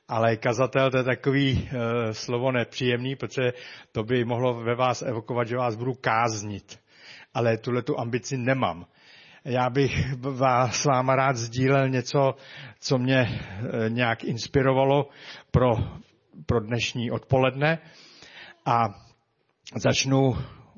Ale kazatel, to je takový slovo nepříjemný, protože to by mohlo ve vás evokovat, že vás budu káznit. Ale tuhletu ambici nemám. Já bych s váma rád sdílel něco, co mě nějak inspirovalo pro dnešní odpoledne. A začnu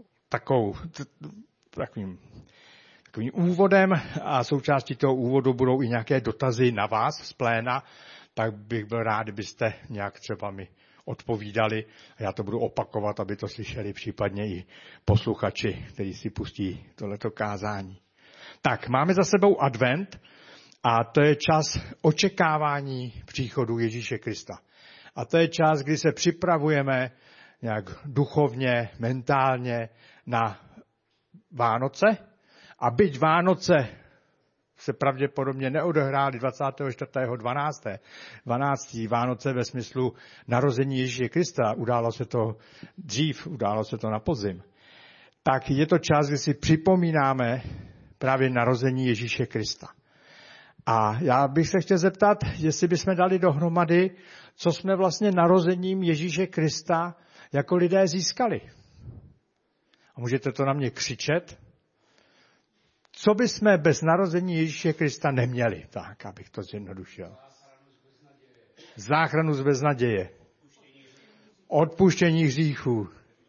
takovým úvodem a součástí toho úvodu budou i nějaké dotazy na vás z pléna, tak bych byl rád, kdybyste nějak třeba mi odpovídali. A já to budu opakovat, aby to slyšeli případně i posluchači, kteří si pustí tohleto kázání. Tak, máme za sebou advent a to je čas očekávání příchodu Ježíše Krista. A to je čas, kdy se připravujeme nějak duchovně, mentálně na Vánoce. A byť Vánoce se pravděpodobně neodehrály 24.12. 12. Vánoce ve smyslu narození Ježíše Krista, událo se to dřív, událo se to na podzim, tak je to čas, kdy si připomínáme právě narození Ježíše Krista. A já bych se chtěl zeptat, jestli bychom dali dohromady, co jsme vlastně narozením Ježíše Krista jako lidé získali. A můžete to na mě křičet. Co bychom bez narození Ježíše Krista neměli? Tak, abych to zjednodušil. Záchranu z beznaděje. Odpuštění hříchů.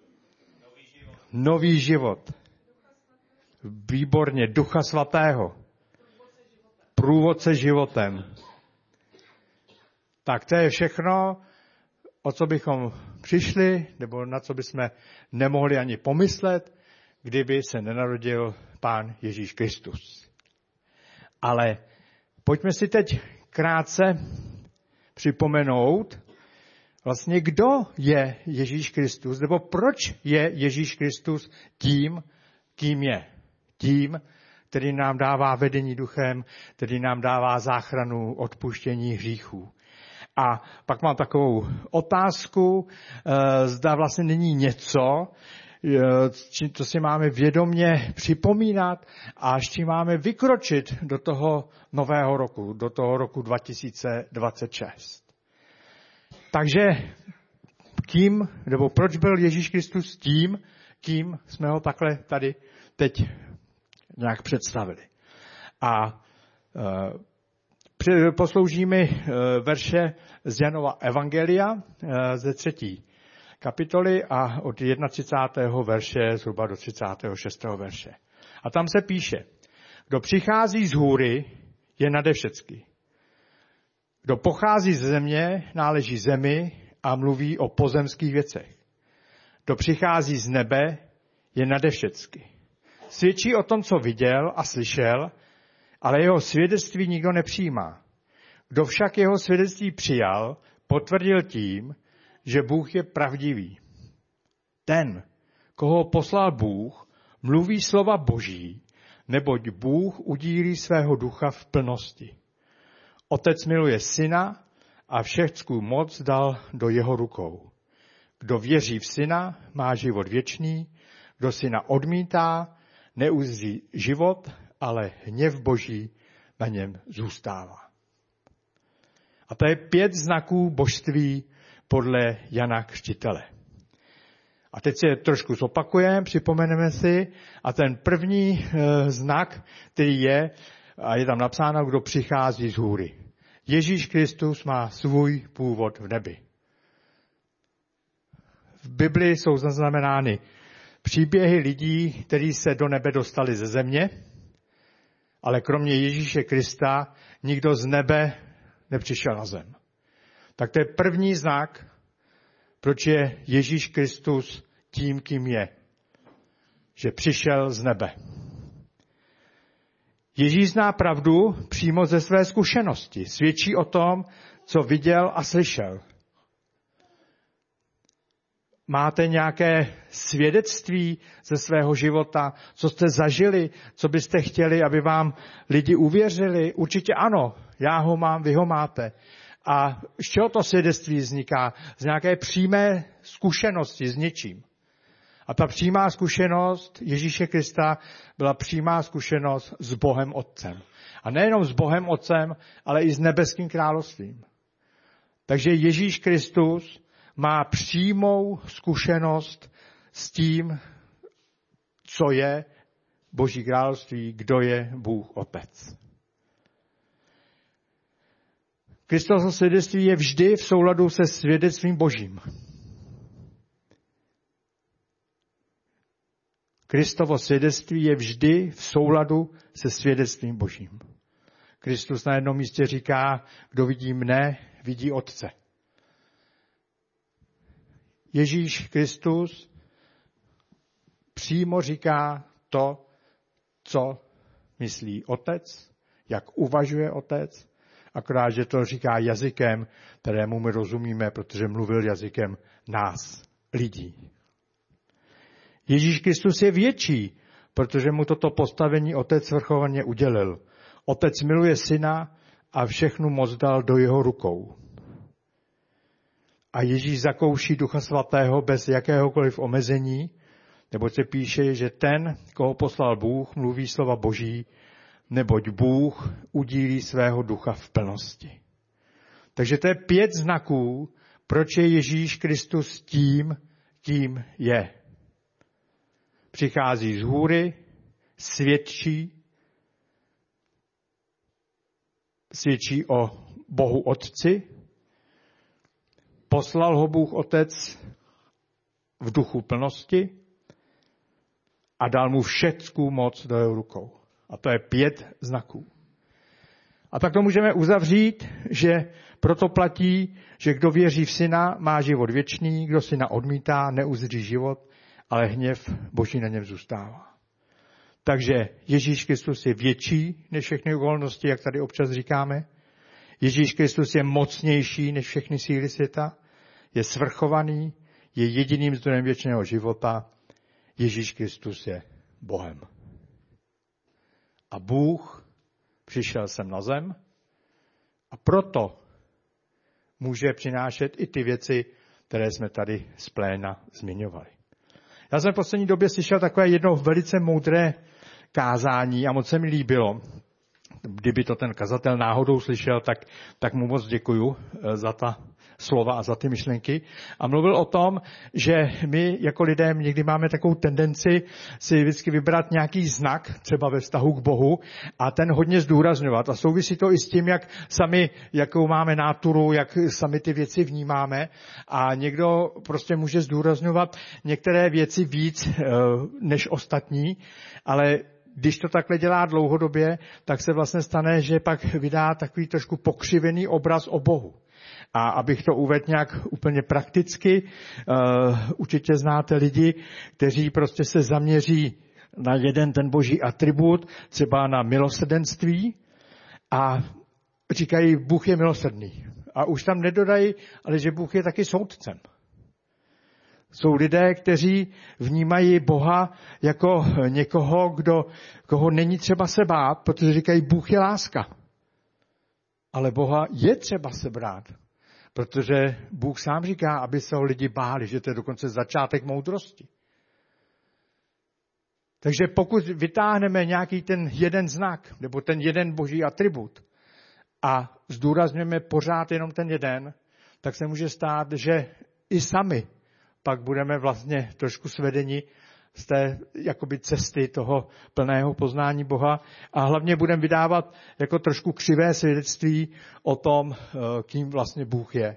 Nový život. Výborně. Ducha svatého. Průvodce životem. Tak to je všechno, o co bychom přišli, nebo na co bychom nemohli ani pomyslet, kdyby se nenarodil Pán Ježíš Kristus. Ale pojďme si teď krátce připomenout, vlastně kdo je Ježíš Kristus, nebo proč je Ježíš Kristus tím, kým je. Tím, který nám dává vedení duchem, který nám dává záchranu, odpuštění hříchů. A pak mám takovou otázku, zda vlastně není něco, co si máme vědomě připomínat a s čím máme vykročit do toho nového roku, do toho roku 2026. Takže kým, nebo proč byl Ježíš Kristus tím, kým jsme ho takhle tady teď nějak představili. A posloužíme verše z Janova Evangelia ze 3. kapitoly a od 31. verše zhruba do 36. verše. A tam se píše, kdo přichází z hůry, je nade všecky. Kdo pochází ze země, náleží zemi a mluví o pozemských věcech. Kdo přichází z nebe, je nade všecky. Svědčí o tom, co viděl a slyšel, ale jeho svědectví nikdo nepřijímá. Kdo však jeho svědectví přijal, potvrdil tím, že Bůh je pravdivý. Ten, koho poslal Bůh, mluví slova Boží, neboť Bůh udílí svého ducha v plnosti. Otec miluje syna a všeckou moc dal do jeho rukou. Kdo věří v syna, má život věčný, kdo syna odmítá, neuzří život, ale hněv Boží na něm zůstává. A to je 5 znaků božství podle Jana Křtitele. A teď si trošku zopakujeme, připomeneme si, a ten první znak, který je, a je tam napsáno, kdo přichází z hůry. Ježíš Kristus má svůj původ v nebi. V Biblii jsou zaznamenány příběhy lidí, kteří se do nebe dostali ze země, ale kromě Ježíše Krista nikdo z nebe nepřišel na zem. Tak to je první znak, proč je Ježíš Kristus tím, kým je. Že přišel z nebe. Ježíš zná pravdu přímo ze své zkušenosti. Svědčí o tom, co viděl a slyšel. Máte nějaké svědectví ze svého života, co jste zažili, co byste chtěli, aby vám lidi uvěřili? Určitě ano, já ho mám, vy ho máte. A z čeho to svědectví vzniká? Z nějaké přímé zkušenosti s něčím. A ta přímá zkušenost Ježíše Krista byla přímá zkušenost s Bohem Otcem. A nejenom s Bohem Otcem, ale i s nebeským královstvím. Takže Ježíš Kristus má přímou zkušenost s tím, co je Boží království, kdo je Bůh Otec. Kristovo svědectví je vždy v souladu se svědectvím Božím. Kristovo svědectví je vždy v souladu se svědectvím Božím. Kristus na jednom místě říká, kdo vidí mne, vidí Otce. Ježíš Kristus přímo říká to, co myslí Otec, jak uvažuje Otec, akorát, že to říká jazykem, kterému my rozumíme, protože mluvil jazykem nás, lidí. Ježíš Kristus je větší, protože mu toto postavení Otec svrchovaně udělil. Otec miluje syna a všechnu moc dal do jeho rukou. A Ježíš zakouší Ducha Svatého bez jakéhokoliv omezení, nebo se píše, že ten, koho poslal Bůh, mluví slova Boží, neboť Bůh udílí svého ducha v plnosti. Takže to je 5 znaků, proč je Ježíš Kristus tím, kým je. Přichází z hůry, svědčí o Bohu Otci, poslal ho Bůh Otec v duchu plnosti a dal mu všeckou moc do jeho rukou. A to je 5 znaků. A tak to můžeme uzavřít, že proto platí, že kdo věří v syna, má život věčný, kdo syna odmítá, neuzří život, ale hněv Boží na něm zůstává. Takže Ježíš Kristus je větší než všechny okolnosti, jak tady občas říkáme. Ježíš Kristus je mocnější než všechny síly světa, je svrchovaný, je jediným zdrojem věčného života. Ježíš Kristus je Bohem. A Bůh přišel sem na zem a proto může přinášet i ty věci, které jsme tady z pléna zmiňovali. Já jsem v poslední době slyšel takové jedno velice moudré kázání a moc se mi líbilo. Kdyby to ten kazatel náhodou slyšel, tak mu moc děkuju za ta slova a za ty myšlenky. A mluvil o tom, že my jako lidé někdy máme takovou tendenci si vždycky vybrat nějaký znak, třeba ve vztahu k Bohu, a ten hodně zdůrazňovat. A souvisí to i s tím, jak sami, jakou máme náturu, jak sami ty věci vnímáme. A někdo prostě může zdůrazňovat některé věci víc než ostatní, ale když to takhle dělá dlouhodobě, tak se vlastně stane, že pak vydá takový trošku pokřivený obraz o Bohu. A abych to uvedl nějak úplně prakticky, určitě znáte lidi, kteří prostě se zaměří na jeden ten boží atribut, třeba na milosrdenství a říkají, Bůh je milosrdný. A už tam nedodají, ale že Bůh je taky soudcem. Jsou lidé, kteří vnímají Boha jako někoho, koho není třeba se bát, protože říkají, Bůh je láska. Ale Boha je třeba se brát, protože Bůh sám říká, aby se ho lidi báli, že to je dokonce začátek moudrosti. Takže pokud vytáhneme nějaký ten jeden znak, nebo ten jeden boží atribut a zdůrazňujeme pořád jenom ten jeden, tak se může stát, že i sami pak budeme vlastně trošku svedeni z té jakoby cesty toho plného poznání Boha a hlavně budeme vydávat jako trošku křivé svědectví o tom, kým vlastně Bůh je.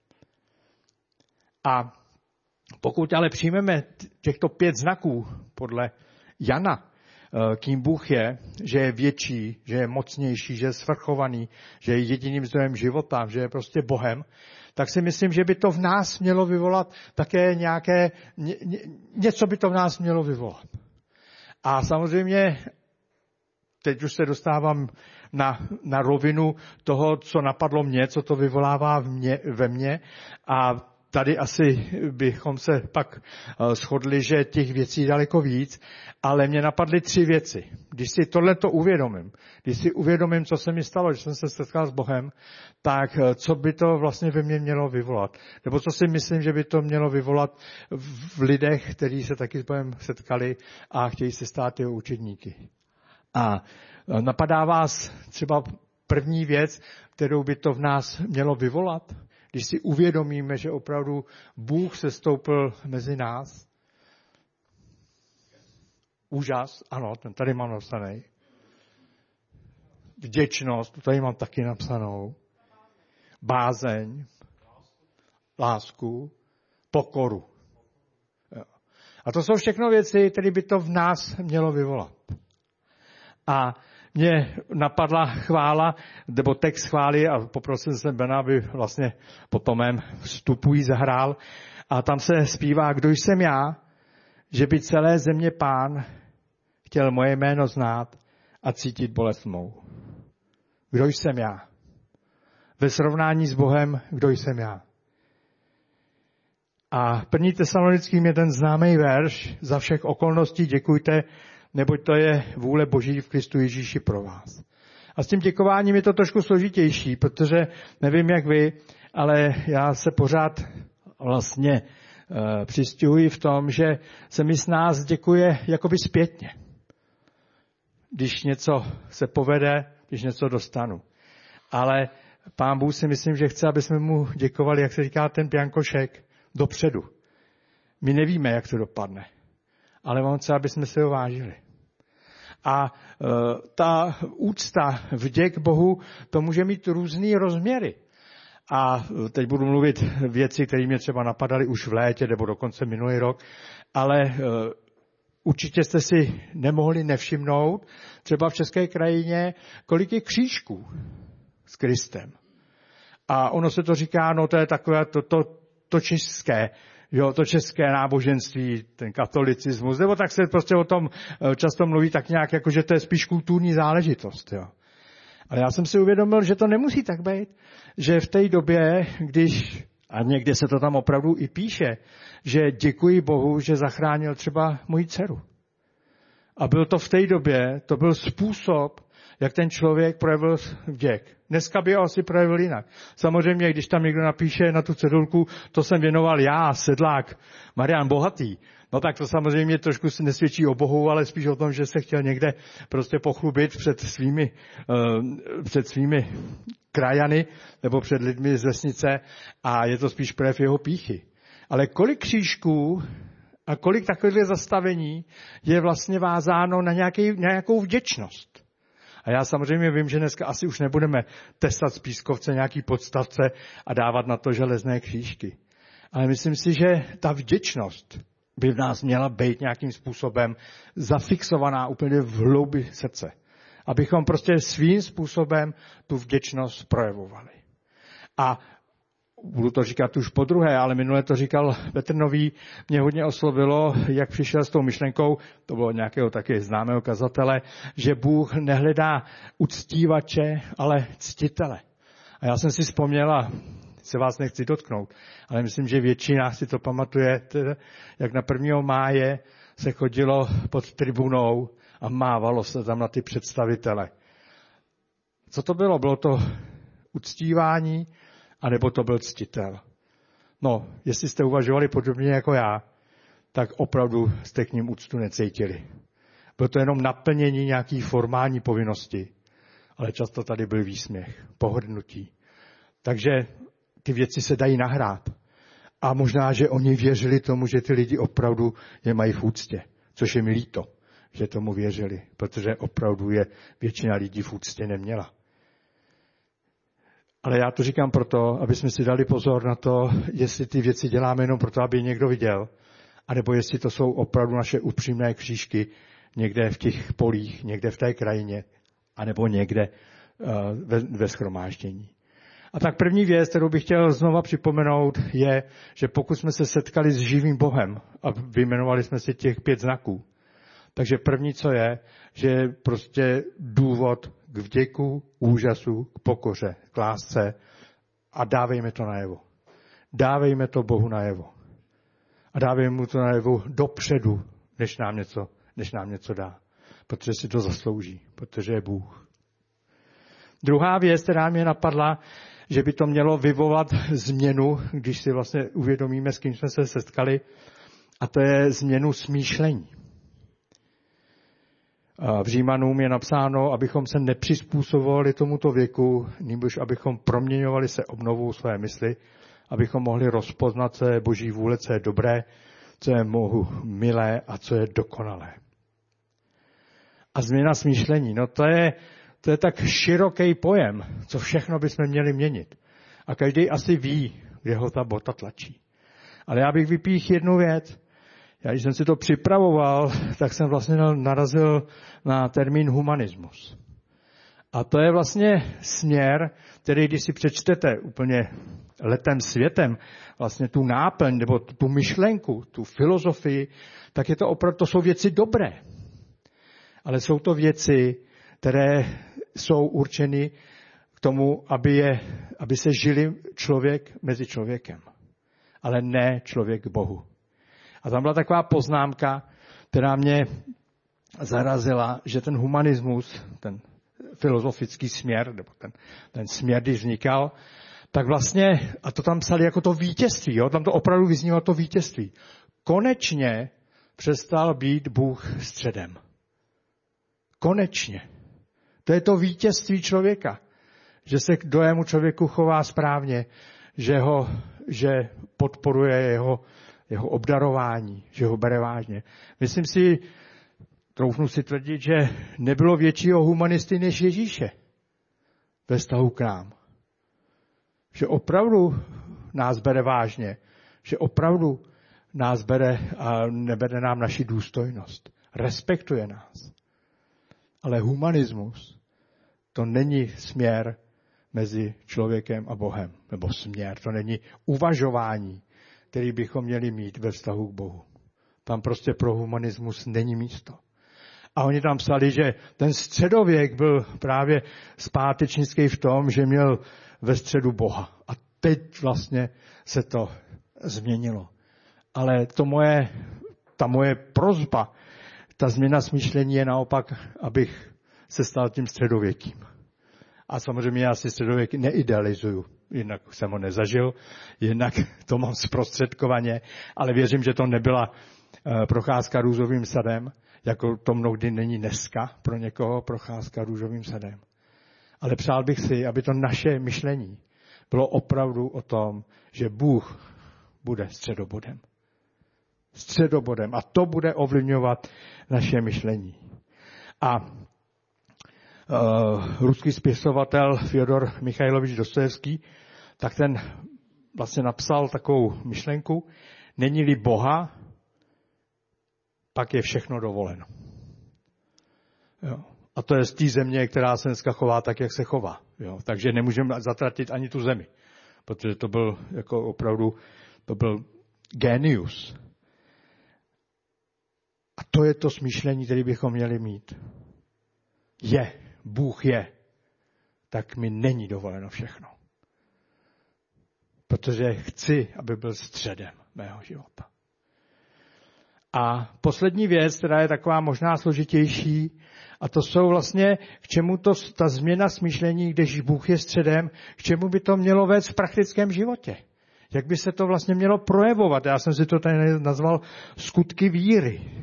A pokud ale přijmeme těchto 5 znaků podle Jana, kým Bůh je, že je větší, že je mocnější, že je svrchovaný, že je jediným zdrojem života, že je prostě Bohem, tak si myslím, že by to v nás mělo vyvolat také něco by to v nás mělo vyvolat. A samozřejmě, teď už se dostávám na rovinu toho, co napadlo mě, co to vyvolává ve mně a tady asi bychom se pak shodli, že těch věcí je daleko víc, ale mě napadly 3 věci. Když si tohleto uvědomím, když si uvědomím, co se mi stalo, že jsem se setkal s Bohem, tak co by to vlastně ve mně mělo vyvolat? Nebo co si myslím, že by to mělo vyvolat v lidech, kteří se taky s Bohem setkali a chtějí se stát jeho učedníky. A napadá vás třeba první věc, kterou by to v nás mělo vyvolat? když si uvědomíme, že opravdu Bůh se stoupil mezi nás. Úžas, ano, ten tady mám napsaný. Vděčnost, to tady mám taky napsanou. Bázeň, lásku, pokoru. A to jsou všechno věci, které by to v nás mělo vyvolat. A mě napadla chvála, nebo text chvály a poprosil jsem Bena, aby vlastně po tom mém vstupu jí zahrál. A tam se zpívá, kdo jsem já, že by celé země Pán chtěl moje jméno znát a cítit bolest mou. Kdo jsem já? Ve srovnání s Bohem, kdo jsem já? A 1. Tesalonickým je ten známý verš, za všech okolností děkujte, neboť to je vůle Boží v Kristu Ježíši pro vás. A s tím děkováním je to trošku složitější, protože nevím jak vy, ale já se pořád vlastně přistihuji v tom, že se mi s nás děkuje jakoby zpětně. Když něco se povede, když něco dostanu. Ale Pán Bůh si myslím, že chce, aby jsme mu děkovali, jak se říká ten piankošek, dopředu. My nevíme, jak to dopadne, ale on chce, aby jsme si ho vážili. A ta úcta, vděk Bohu, to může mít různý rozměry. A teď budu mluvit věci, které mě třeba napadaly už v létě nebo dokonce minulý rok, ale určitě jste si nemohli nevšimnout, třeba v české krajině, kolik je křížků s Kristem. A ono se to říká, no to je takové to české, jo, to české náboženství, ten katolicismus, nebo tak se prostě o tom často mluví tak nějak, jako že to je spíš kulturní záležitost, jo. Ale já jsem si uvědomil, že to nemusí tak být, že v té době, když, a někde se to tam opravdu i píše, že děkuji Bohu, že zachránil třeba moji dceru. A byl to v té době, to byl způsob, jak ten člověk projevil vděk. Dneska by ho asi projevil jinak. Samozřejmě, když tam někdo napíše na tu cedulku, to jsem věnoval já, sedlák, Marian Bohatý, no tak to samozřejmě trošku nesvědčí o Bohu, ale spíš o tom, že se chtěl někde prostě pochlubit před svými krajany nebo před lidmi z vesnice a je to spíš projev jeho pýchy. Ale kolik křížků a kolik takových zastavení je vlastně vázáno na nějakou vděčnost. A já samozřejmě vím, že dneska asi už nebudeme testat z pískovce nějaký podstavce a dávat na to železné křížky. Ale myslím si, že ta vděčnost by v nás měla být nějakým způsobem zafixovaná úplně v hloubi srdce. Abychom prostě svým způsobem tu vděčnost projevovali. A budu to říkat už podruhé, ale minule to říkal Petr Nový, mě hodně oslovilo, jak přišel s tou myšlenkou, to bylo nějakého taky známého kazatele, že Bůh nehledá uctívače, ale ctitele. A já jsem si vzpomněl, a se vás nechci dotknout, ale myslím, že většina si to pamatuje, jak na 1. máje se chodilo pod tribunou a mávalo se tam na ty představitele. Co to bylo? Bylo to uctívání, anebo to byl ctitel. No, jestli jste uvažovali podobně jako já, tak opravdu jste k ním úctu necítili. Bylo to jenom naplnění nějaký formální povinnosti, ale často tady byl výsměch, pohrdnutí. Takže ty věci se dají nahrát. A možná, že oni věřili tomu, že ty lidi opravdu je mají v úctě, což je mi líto, že tomu věřili, protože opravdu je většina lidí v úctě neměla. Ale já to říkám proto, aby jsme si dali pozor na to, jestli ty věci děláme jenom proto, aby někdo viděl, anebo jestli to jsou opravdu naše upřímné křížky někde v těch polích, někde v té krajině, anebo někde ve shromáždění. A tak první věc, kterou bych chtěl znova připomenout, je, že pokud jsme se setkali s živým Bohem a vyjmenovali jsme si těch 5 znaků, takže první, co je, že je prostě důvod k vděku, úžasu, k pokoře, k lásce a dávejme to najevo. Dávejme to Bohu najevo. A dávejme mu to najevo dopředu, než nám něco dá. Protože si to zaslouží, protože je Bůh. Druhá věc, která mě napadla, že by to mělo vyvolat změnu, když si vlastně uvědomíme, s kým jsme se setkali, a to je změnu smýšlení. V Římanům je napsáno, abychom se nepřizpůsobovali tomuto věku, nebož abychom proměňovali se obnovou své mysli, abychom mohli rozpoznat, co je Boží vůle, co je dobré, co je milé a co je dokonalé. A změna smýšlení, no to je tak široký pojem, co všechno bychom měli měnit. A každý asi ví, kde ho ta bota tlačí. Ale já bych vypíchl jednu věc. Já, když jsem si to připravoval, tak jsem vlastně narazil na termín humanismus. A to je vlastně směr, který, když si přečtete úplně letem světem, vlastně tu náplň, nebo tu myšlenku, tu filozofii, tak je to opravdu, to jsou věci dobré. Ale jsou to věci, které jsou určeny k tomu, aby se žili člověk mezi člověkem. Ale ne člověk k Bohu. A tam byla taková poznámka, která mě zarazila, že ten humanismus, ten filozofický směr, nebo ten směr, když vznikal, tak vlastně, a to tam psali jako to vítězství, jo? Tam to opravdu vyznívalo to vítězství. Konečně přestal být Bůh středem. Konečně. To je to vítězství člověka. Že se k druhému člověku chová správně, že podporuje jeho obdarování, že ho bere vážně. Myslím si, troufnu si tvrdit, že nebylo většího humanisty než Ježíše ve vztahu k nám. Že opravdu nás bere vážně, že opravdu nás bere a nebere nám naši důstojnost. Respektuje nás. Ale humanismus to není směr mezi člověkem a Bohem. Nebo směr, to není uvažování, který bychom měli mít ve vztahu k Bohu. Tam prostě pro humanismus není místo. A oni tam psali, že ten středověk byl právě zpátečnický v tom, že měl ve středu Boha. A teď vlastně se to změnilo. Ale ta moje prosba, ta změna smýšlení je naopak, abych se stal tím středověkým. A samozřejmě já si středověk neidealizuju. Jednak jsem ho nezažil, jednak to mám zprostředkovaně, ale věřím, že to nebyla procházka růžovým sadem, jako to mnohdy není dneska pro někoho procházka růžovým sadem. Ale přál bych si, aby to naše myšlení bylo opravdu o tom, že Bůh bude středobodem. Středobodem. A to bude ovlivňovat naše myšlení. A ruský spisovatel Fjodor Michajlovič Dostojevský, tak ten vlastně napsal takovou myšlenku, není-li Boha, pak je všechno dovoleno. Jo. A to je z té země, která se dneska chová tak, jak se chová. Jo. Takže nemůžeme zatratit ani tu zemi, protože to byl jako opravdu, to byl genius. A to je to smýšlení, které bychom měli mít. Bůh je, tak mi není dovoleno všechno. Protože chci, aby byl středem mého života. A poslední věc, která je taková možná složitější, a to jsou vlastně, k čemu ta změna smýšlení, když Bůh je středem, k čemu by to mělo vést v praktickém životě. Jak by se to vlastně mělo projevovat. Já jsem si to tady nazval skutky víry.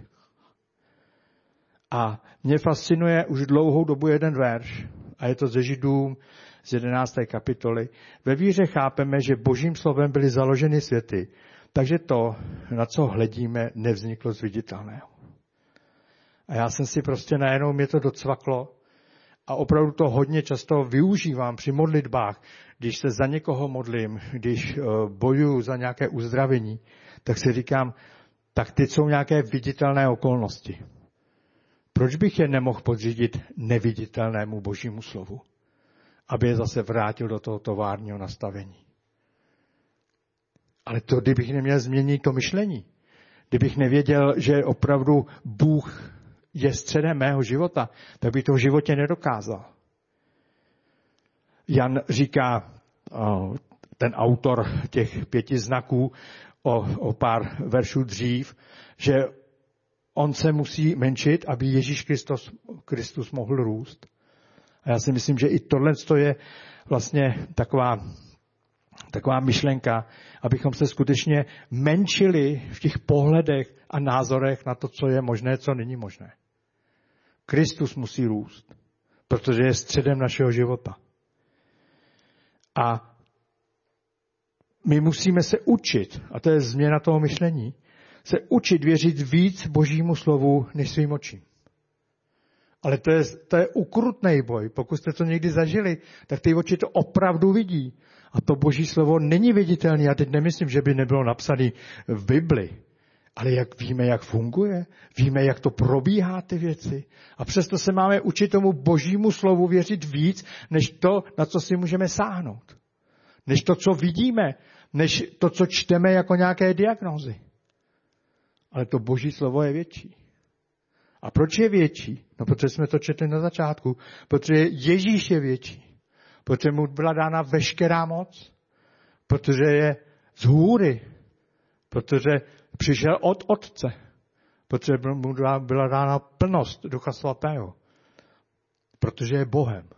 A mě fascinuje už dlouhou dobu jeden verš, a je to ze Židům z 11. kapitoly. Ve víře chápeme, že Božím slovem byly založeny světy, takže to, na co hledíme, nevzniklo z viditelného. A já jsem si prostě najednou mě to docvaklo a opravdu to hodně často využívám při modlitbách, když se za někoho modlím, když bojuju za nějaké uzdravení, tak si říkám, tak teď jsou nějaké viditelné okolnosti. Proč bych je nemohl podřídit neviditelnému Božímu slovu, aby je zase vrátil do toho továrního nastavení? Ale to, kdybych neměl změnit to myšlení, kdybych nevěděl, že opravdu Bůh je středem mého života, tak bych to v životě nedokázal. Jan říká, ten autor těch 5 znaků o pár veršů dřív, že on se musí menšit, aby Ježíš Kristus mohl růst. A já si myslím, že i tohle je vlastně taková myšlenka, abychom se skutečně menšili v těch pohledech a názorech na to, co je možné, co není možné. Kristus musí růst, protože je středem našeho života. A my musíme se učit, a to je změna toho myšlení, se učit věřit víc Božímu slovu než svým očím. Ale to je ukrutný boj. Pokud jste to někdy zažili, tak ty oči to opravdu vidí. A to Boží slovo není viditelné. Já teď nemyslím, že by nebylo napsané v Bibli. Ale jak víme, jak funguje, víme, jak to probíhá ty věci. A přesto se máme učit tomu Božímu slovu věřit víc, než to, na co si můžeme sáhnout. Než to, co vidíme, než to, co čteme jako nějaké diagnózy. Ale to Boží slovo je větší. A proč je větší? No, protože jsme to četli na začátku. Protože Ježíš je větší. Protože mu byla dána veškerá moc. Protože je z hůry. Protože přišel od Otce. Protože mu byla dána plnost Ducha Svatého. Protože je Bohem.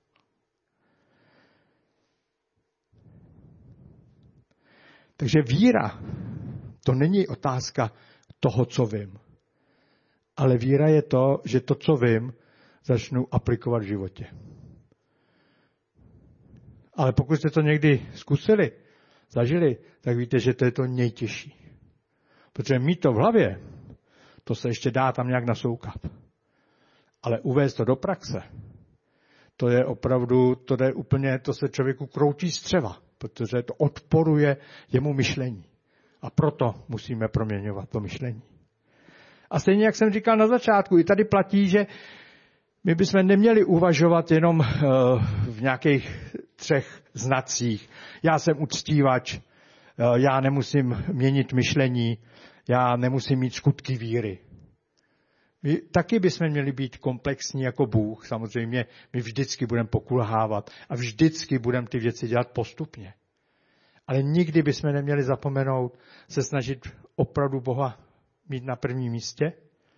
Takže víra, to není otázka toho, co vím. Ale víra je to, že to, co vím, začnu aplikovat v životě. Ale pokud jste to někdy zkusili, zažili, tak víte, že to je to nejtěžší. Protože mít to v hlavě, to se ještě dá tam nějak nasoukat. Ale uvést to do praxe, to je opravdu, to se člověku kroutí střeva, protože to odporuje jemu myšlení. A proto musíme proměňovat to myšlení. A stejně, jak jsem říkal na začátku, i tady platí, že my bychom neměli uvažovat jenom v nějakých 3 znacích. Já jsem uctívač, já nemusím měnit myšlení, já nemusím mít skutky víry. My taky bychom měli být komplexní jako Bůh. Samozřejmě my vždycky budeme pokulhávat a vždycky budeme ty věci dělat postupně. Ale nikdy bychom neměli zapomenout se snažit opravdu Boha mít na prvním místě.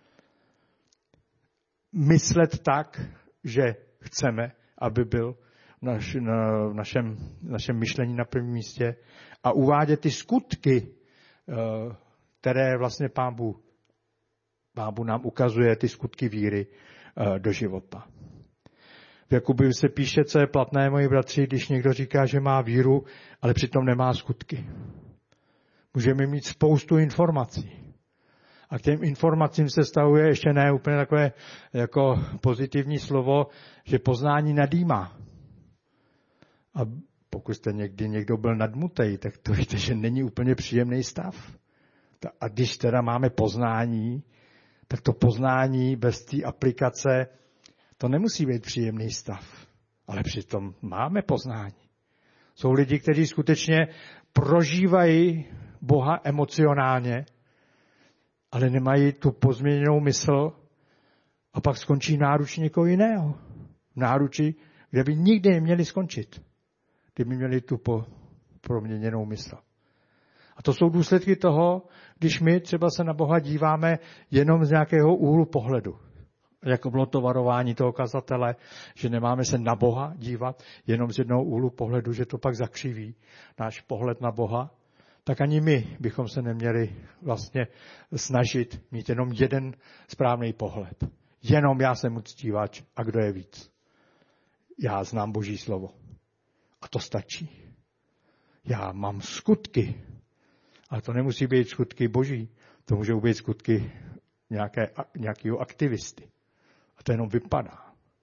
Myslet tak, že chceme, aby byl v našem myšlení na prvním místě a uvádět ty skutky, které vlastně Pán Bůh nám ukazuje, ty skutky víry do života. V Jakubovi se píše, co je platné, moji bratři, když někdo říká, že má víru, ale přitom nemá skutky. Můžeme mít spoustu informací. A k těm informacím se stavuje ještě ne úplně takové jako pozitivní slovo, že poznání nadýmá. A pokud jste někdo byl nadmutej, tak to víte, že není úplně příjemný stav. A když teda máme poznání, tak to poznání bez té aplikace, to nemusí být příjemný stav. Ale přitom máme poznání. Jsou lidi, kteří skutečně prožívají Boha emocionálně, ale nemají tu pozměněnou mysl a pak skončí náruč někoho jiného. Náruči, kde by nikdy neměli skončit, kdyby měli tu proměněnou mysl. A to jsou důsledky toho, když my třeba se na Boha díváme jenom z nějakého úhlu pohledu. Jako bylo to varování toho kazatele, že nemáme se na Boha dívat jenom z jednoho úhlu pohledu, že to pak zakřiví náš pohled na Boha, tak ani my bychom se neměli vlastně snažit mít jenom jeden správný pohled. Jenom já jsem uctívač a kdo je víc. Já znám Boží slovo. A to stačí. Já mám skutky. Ale to nemusí být skutky Boží. To můžou být skutky nějakého aktivisty. A to jenom vypadá.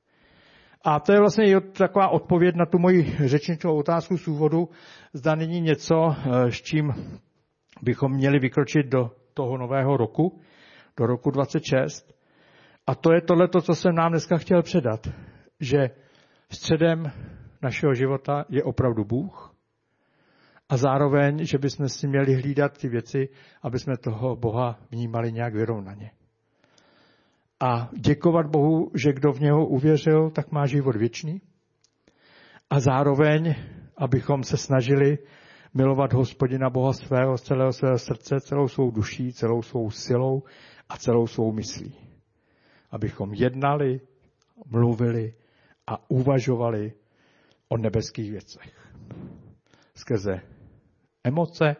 A to je vlastně taková odpověď na tu moji řečnickou otázku z úvodu. Zda není něco, s čím bychom měli vykročit do toho nového roku, do roku 26. A to je tohleto, co jsem nám dneska chtěl předat. Že středem našeho života je opravdu Bůh. A zároveň, že bychom si měli hlídat ty věci, aby jsme toho Boha vnímali nějak vyrovnaně. A děkovat Bohu, že kdo v něho uvěřil, tak má život věčný. A zároveň, abychom se snažili milovat Hospodina Boha svého z celého svého srdce, celou svou duší, celou svou silou a celou svou myslí. Abychom jednali, mluvili a uvažovali o nebeských věcech. Skrze emoce,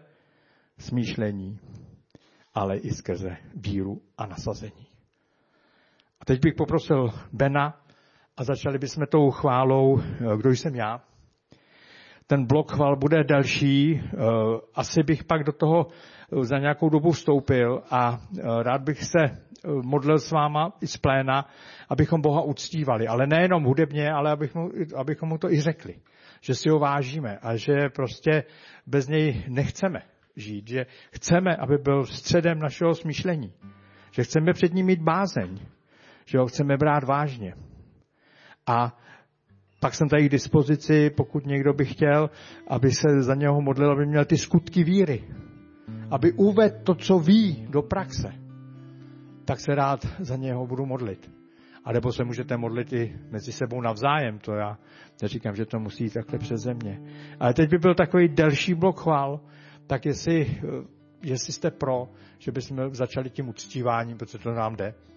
smýšlení, ale i skrze víru a nasazení. A teď bych poprosil Bena a začali bychom tou chválou, kdo jsem já. Ten blok chval bude delší, asi bych pak do toho za nějakou dobu vstoupil a rád bych se modlil s váma i z pléna, abychom Boha uctívali, ale nejenom hudebně, ale abychom mu to i řekli, že si ho vážíme a že prostě bez něj nechceme žít, že chceme, aby byl středem našeho smýšlení, že chceme před ním mít bázeň, že ho chceme brát vážně. A pak jsem tady k dispozici, pokud někdo by chtěl, aby se za něho modlil, aby měl ty skutky víry, aby uvedl to, co ví, do praxe, tak se rád za něho budu modlit. A nebo se můžete modlit i mezi sebou navzájem, to já neříkám, že to musí jít takhle přeze mě. Ale teď by byl takový delší blok chvál, tak jestli jste pro, že bychom začali tím uctíváním, protože to nám jde.